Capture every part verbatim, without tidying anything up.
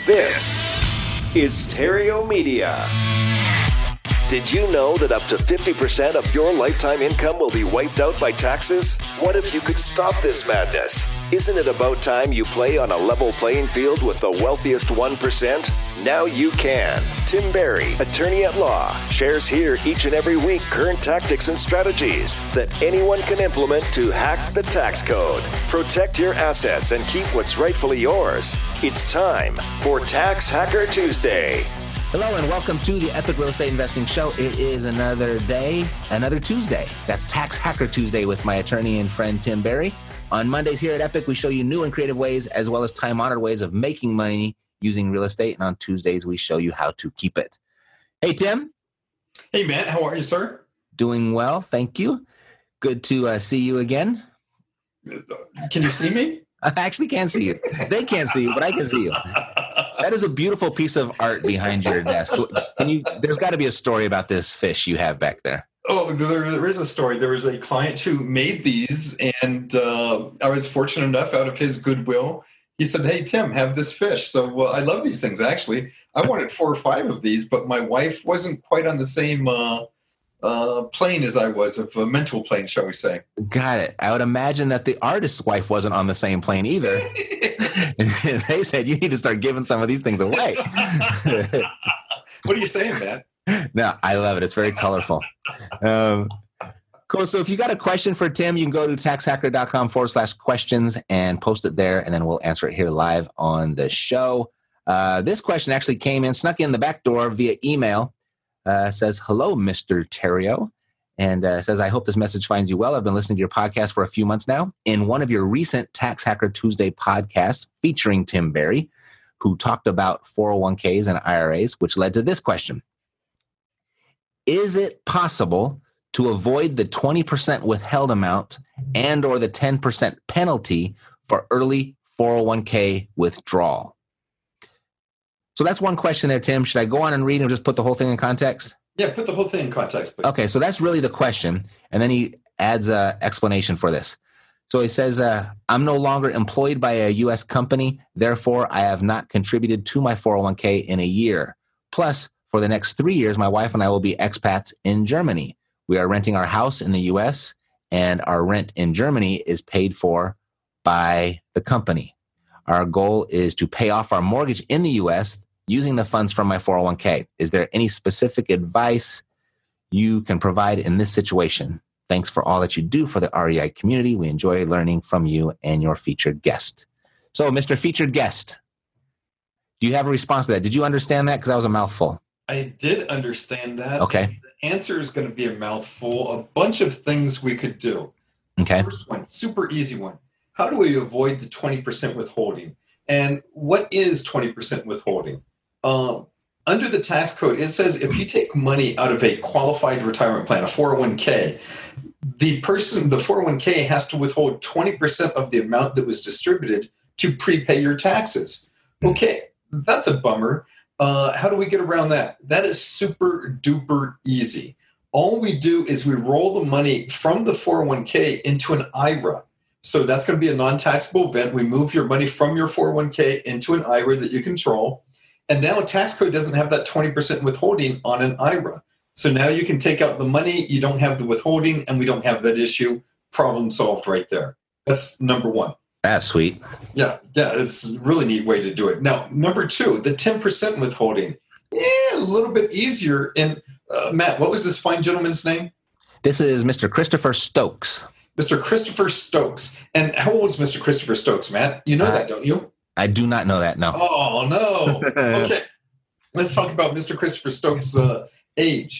This is Terrio Media. Did you know that up to fifty percent of your lifetime income will be wiped out by taxes? What if you could stop this madness? Isn't it about time you play on a level playing field with the wealthiest one percent? Now you can. Tim Berry, attorney at law, shares here each and every week current tactics and strategies that anyone can implement to hack the tax code, protect your assets, and keep what's rightfully yours. It's time for Tax Hacker Tuesday. Hello and welcome to the Epic Real Estate Investing Show. It is another day, another Tuesday. That's Tax Hacker Tuesday with my attorney and friend Tim Berry. On Mondays here at Epic, we show you new and creative ways as well as time-honored ways of making money using real estate. And on Tuesdays, we show you how to keep it. Hey, Tim. Hey, Matt. How are you, sir? Doing well. Thank you. Good to uh, see you again. Can you see me? I actually can't see you. They can't see you, but I can see you. That is a beautiful piece of art behind your desk. Can you, there's got to be a story about this fish you have back there. Oh, there, there is a story. There was a client who made these, and uh, I was fortunate enough, out of his goodwill, he said, hey, Tim, have this fish. So uh, I love these things, actually. I wanted four or five of these, but my wife wasn't quite on the same uh, uh, plane as I was, of a mental plane, shall we say. Got it. I would imagine that the artist's wife wasn't on the same plane either. And they said, you need to start giving some of these things away. What are you saying, man? No, I love it. It's very colorful. Um, cool. So if you got a question for Tim, you can go to taxhacker.com forward slash questions and post it there, and then we'll answer it here live on the show. Uh, this question actually came in, snuck in the back door via email. Uh, says, hello, Mister Terrio. And uh, says, I hope this message finds you well. I've been listening to your podcast for a few months now. In one of your recent Tax Hacker Tuesday podcasts featuring Tim Berry, who talked about four oh one k's and I R As, which led to this question. Is it possible to avoid the twenty percent withheld amount and or the ten percent penalty for early four oh one k withdrawal? So that's one question there, Tim. Should I go on and read and just put the whole thing in context? Yeah, put the whole thing in context, please. Okay, so that's really the question. And then he adds an explanation for this. So he says, uh, I'm no longer employed by a U S company. Therefore, I have not contributed to my four oh one k in a year. Plus, for the next three years, my wife and I will be expats in Germany. We are renting our house in the U S, and our rent in Germany is paid for by the company. Our goal is to pay off our mortgage in the U S using the funds from my four oh one k. Is there any specific advice you can provide in this situation? Thanks for all that you do for the R E I community. We enjoy learning from you and your featured guest. So, Mister Featured Guest, do you have a response to that? Did you understand that? Because that was a mouthful. I did understand that. Okay. The answer is going to be a mouthful. A bunch of things we could do. Okay. First one, super easy one. How do we avoid the twenty percent withholding? And what is twenty percent withholding? Um, under the tax code, it says if you take money out of a qualified retirement plan, a four oh one k, the person, the four oh one k has to withhold twenty percent of the amount that was distributed to prepay your taxes. Okay, that's a bummer. Uh, how do we get around that? That is super duper easy. All we do is we roll the money from the four oh one k into an I R A. So that's going to be a non-taxable event. We move your money from your four oh one k into an I R A that you control. And now a tax code doesn't have that twenty percent withholding on an I R A. So now you can take out the money, you don't have the withholding, and we don't have that issue. Problem solved right there. That's number one. That's sweet. Yeah, yeah, it's a really neat way to do it. Now, number two, the ten percent withholding. Yeah, a little bit easier. And uh, Matt, what was this fine gentleman's name? This is Mister Christopher Stokes. Mister Christopher Stokes. And how old is Mister Christopher Stokes, Matt? You know uh, that, don't you? I do not know that, no. Oh, no. Okay. Let's talk about Mister Christopher Stokes' uh, age.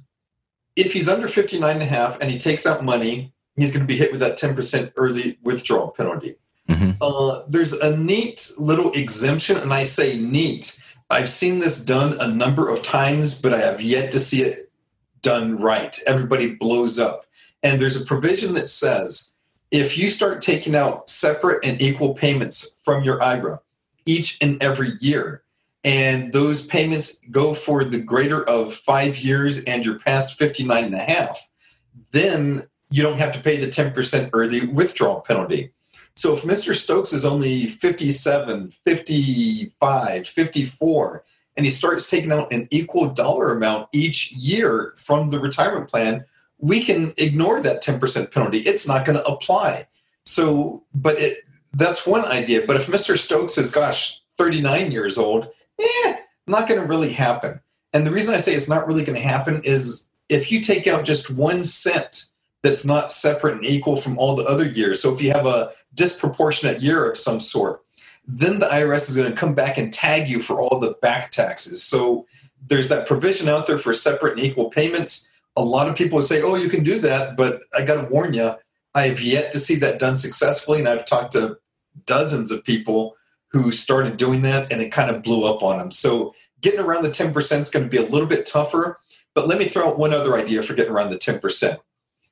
If he's under fifty-nine and a half and he takes out money, he's going to be hit with that ten percent early withdrawal penalty. Mm-hmm. Uh, there's a neat little exemption, and I say neat. I've seen this done a number of times, but I have yet to see it done right. Everybody blows up. And there's a provision that says, if you start taking out separate and equal payments from your I R A each and every year, and those payments go for the greater of five years and you're past fifty-nine and a half, then you don't have to pay the ten percent early withdrawal penalty. So if Mister Stokes is only fifty-seven, fifty-five, fifty-four, and he starts taking out an equal dollar amount each year from the retirement plan, we can ignore that ten percent penalty. It's not going to apply. So, but it, that's one idea. But if Mister Stokes is, gosh, thirty-nine years old, eh, not going to really happen. And the reason I say it's not really going to happen is if you take out just one cent that's not separate and equal from all the other years. So if you have a disproportionate year of some sort, then the I R S is going to come back and tag you for all the back taxes. So there's that provision out there for separate and equal payments. A lot of people would say, oh, you can do that, but I got to warn you, I have yet to see that done successfully, and I've talked to dozens of people who started doing that, and it kind of blew up on them. So getting around the ten percent is going to be a little bit tougher, but let me throw out one other idea for getting around the ten percent.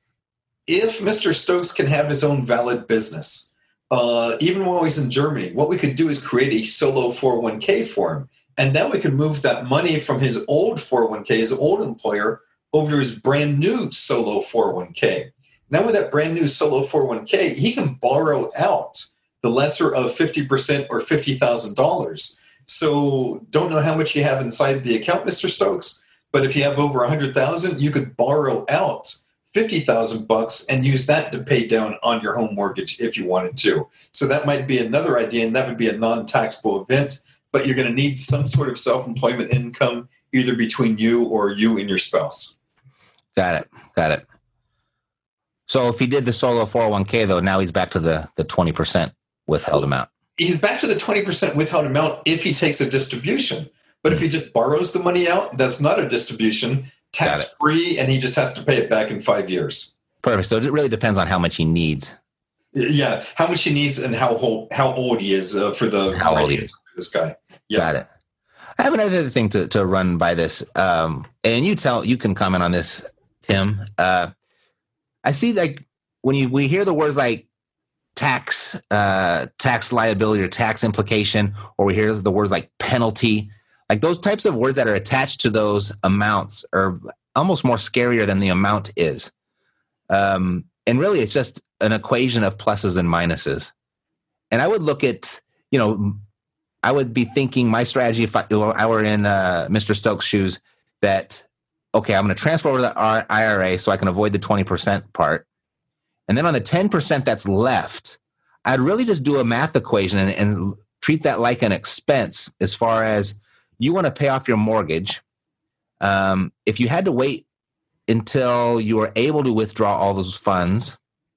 If Mister Stokes can have his own valid business, uh, even while he's in Germany, what we could do is create a solo four oh one k for him. And now we can move that money from his old four oh one k, his old employer, over to his brand new solo four oh one k. Now with that brand new solo four oh one k, he can borrow out the lesser of fifty percent or fifty thousand dollars. So don't know how much you have inside the account, Mister Stokes, but if you have over one hundred thousand dollars, you could borrow out fifty thousand bucks and use that to pay down on your home mortgage if you wanted to. So that might be another idea, and that would be a non-taxable event, but you're going to need some sort of self-employment income either between you or you and your spouse. Got it. Got it. So if he did the solo four oh one k, though, now he's back to the, the twenty percent withheld amount. He's back to the twenty percent withheld amount if he takes a distribution. But if he just borrows the money out, that's not a distribution, tax-free, and he just has to pay it back in five years. Perfect. So it really depends on how much he needs. Yeah, how much he needs and how old, how old he is uh, for the how old he is. For this guy. Yep. Got it. I have another thing to, to run by this, um, and you tell you can comment on this, Tim. Uh, I see like when you we hear the words like tax, uh, tax liability or tax implication, or we hear the words like penalty. Like those types of words that are attached to those amounts are almost more scarier than the amount is. Um, and really, it's just an equation of pluses and minuses. And I would look at, you know, I would be thinking my strategy if I, I were in uh, Mister Stokes' shoes that, okay, I'm going to transfer over to the I R A so I can avoid the twenty percent part. And then on the ten percent that's left, I'd really just do a math equation and, and treat that like an expense as far as you want to pay off your mortgage. Um, if you had to wait until you were able to withdraw all those funds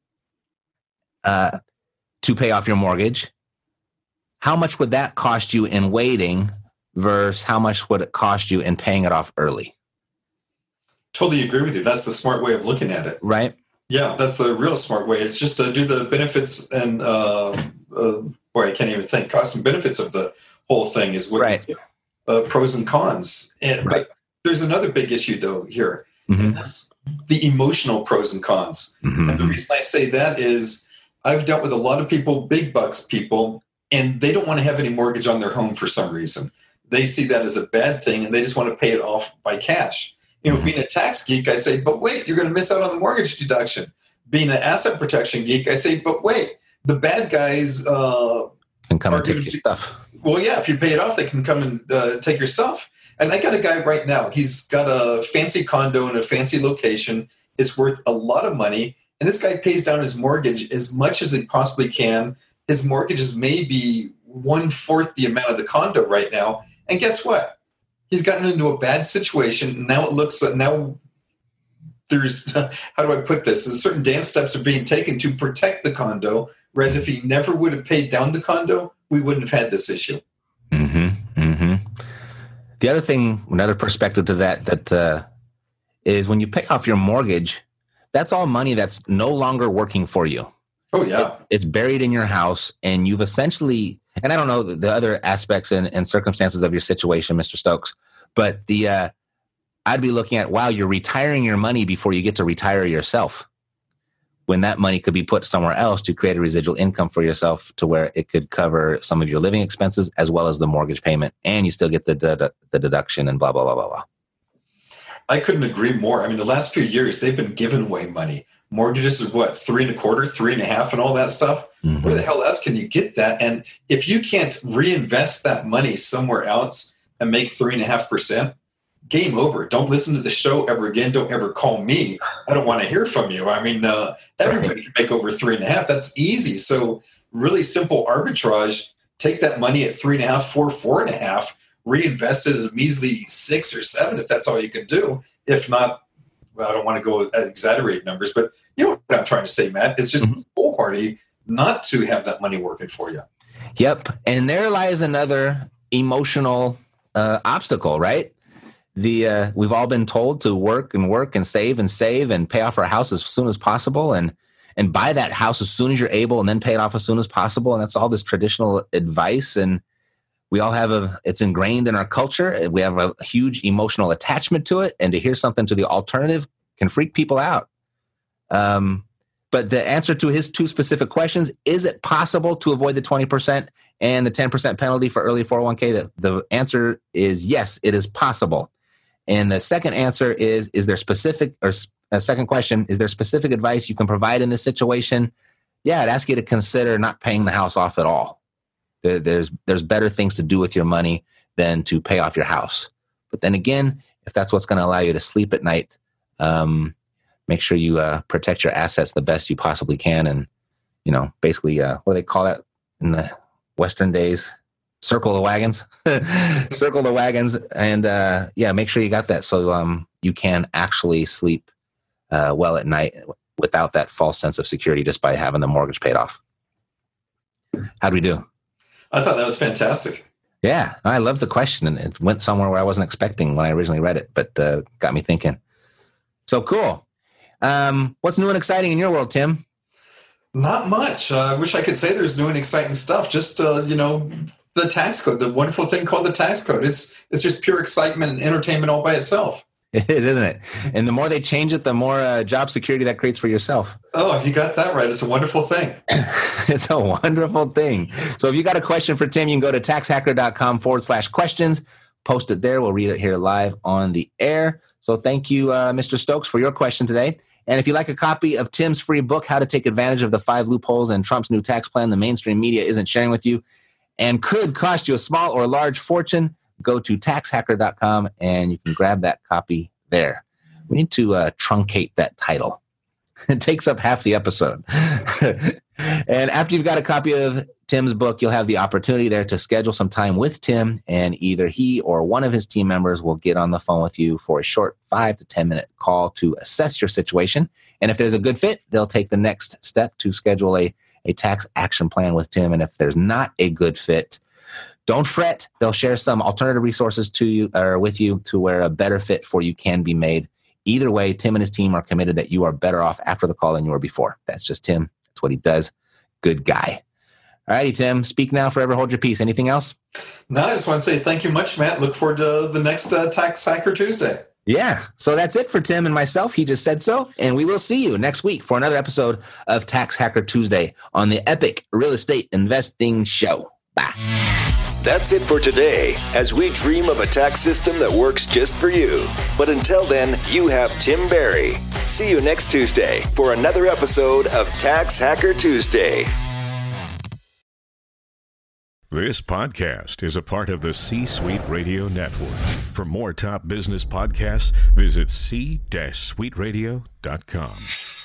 uh, to pay off your mortgage, how much would that cost you in waiting versus how much would it cost you in paying it off early? Totally agree with you. That's the smart way of looking at it. Right? Yeah, that's the real smart way. It's just to do the benefits and, uh, uh, boy, I can't even think, costs and benefits of the whole thing is what right. you do. Uh, pros and cons. And, right. But there's another big issue, though, here. Mm-hmm. And that's the emotional pros and cons. Mm-hmm. And the reason I say that is I've dealt with a lot of people, big bucks people, and they don't want to have any mortgage on their home for some reason. They see that as a bad thing, and they just want to pay it off by cash. You know, mm-hmm. being a tax geek, I say, but wait, you're going to miss out on the mortgage deduction. Being an asset protection geek, I say, but wait, the bad guys uh, can come and take your be, stuff. Well, yeah, if you pay it off, they can come and uh, take your stuff. And I got a guy right now. He's got a fancy condo in a fancy location. It's worth a lot of money. And this guy pays down his mortgage as much as he possibly can. His mortgage is maybe one-fourth the amount of the condo right now. And guess what? He's gotten into a bad situation. Now it looks like now there's, how do I put this? Certain dance steps are being taken to protect the condo. Whereas if he never would have paid down the condo, we wouldn't have had this issue. Mm-hmm. Mm-hmm. The other thing, another perspective to that, that uh, is when you pay off your mortgage, that's all money that's no longer working for you. Oh, yeah. It, it's buried in your house, and you've essentially, and I don't know the, the other aspects and, and circumstances of your situation, Mister Stokes, but the uh, I'd be looking at, wow, you're retiring your money before you get to retire yourself, when that money could be put somewhere else to create a residual income for yourself to where it could cover some of your living expenses as well as the mortgage payment, and you still get the the, the deduction and blah, blah, blah, blah, blah. I couldn't agree more. I mean, the last few years, they've been giving away money. mortgages is what, three and a quarter, three and a half, and all that stuff. Mm-hmm. Where the hell else can you get that? And if you can't reinvest that money somewhere else and make three and a half percent, game over. Don't listen to the show ever again. Don't ever call me. I don't want to hear from you. I mean, uh, everybody can make over three and a half. That's easy. So really simple arbitrage. Take that money at three and a half, four, four and a half, reinvest it at a measly six or seven if that's all you can do. If not, well, I don't want to go exaggerate numbers, but you know what I'm trying to say, Matt. It's just mm-hmm. foolhardy not to have that money working for you. Yep. And there lies another emotional uh, obstacle, right? The uh, we've all been told to work and work and save and save and pay off our house as soon as possible and and buy that house as soon as you're able and then pay it off as soon as possible. And that's all this traditional advice. And we all have a, it's ingrained in our culture. We have a huge emotional attachment to it. And to hear something to the alternative can freak people out. Um, but the answer to his two specific questions, is it possible to avoid the twenty percent and the ten percent penalty for early four oh one k? The, the answer is yes, it is possible. And the second answer is, is there specific, or a second question, is there specific advice you can provide in this situation? Yeah, I'd ask you to consider not paying the house off at all. There, there's there's better things to do with your money than to pay off your house. But then again, if that's what's going to allow you to sleep at night, um, make sure you uh, protect your assets the best you possibly can. And, you know, basically, uh, what do they call that in the Western days? Circle the wagons, circle the wagons. And uh, yeah, make sure you got that so um, you can actually sleep uh, well at night without that false sense of security just by having the mortgage paid off. How'd we do? I thought that was fantastic. Yeah, I love the question, and it went somewhere where I wasn't expecting when I originally read it, but uh, got me thinking. So cool. Um, what's new and exciting in your world, Tim? Not much. Uh, I wish I could say there's new and exciting stuff. Just, uh, you know, the tax code, the wonderful thing called the tax code. It's it's just pure excitement and entertainment all by itself. It is, isn't it? And the more they change it, the more uh, job security that creates for yourself. Oh, you got that right. It's a wonderful thing. It's a wonderful thing. So if you got a question for Tim, you can go to taxhacker.com forward slash questions. Post it there. We'll read it here live on the air. So thank you, uh, Mister Stokes, for your question today. And if you'd like a copy of Tim's free book, How to Take Advantage of the Five Loopholes in Trump's New Tax Plan the Mainstream Media Isn't Sharing with You, and could cost you a small or large fortune, go to tax hacker dot com and you can grab that copy there. We need to uh, truncate that title. It takes up half the episode. And after you've got a copy of Tim's book, you'll have the opportunity there to schedule some time with Tim, and either he or one of his team members will get on the phone with you for a short five to ten minute call to assess your situation. And if there's a good fit, they'll take the next step to schedule a, a tax action plan with Tim. And if there's not a good fit, don't fret. They'll share some alternative resources to you or with you to where a better fit for you can be made. Either way, Tim and his team are committed that you are better off after the call than you were before. That's just Tim. That's what he does. Good guy. All righty, Tim. Speak now, forever hold your peace. Anything else? No, I just want to say thank you much, Matt. Look forward to the next uh, Tax Hacker Tuesday. Yeah. So that's it for Tim and myself. He just said so. And we will see you next week for another episode of Tax Hacker Tuesday on the Epic Real Estate Investing Show. Bye. That's it for today, as we dream of a tax system that works just for you. But until then, you have Tim Barry. See you next Tuesday for another episode of Tax Hacker Tuesday. This podcast is a part of the C-Suite Radio Network. For more top business podcasts, visit c suite radio dot com.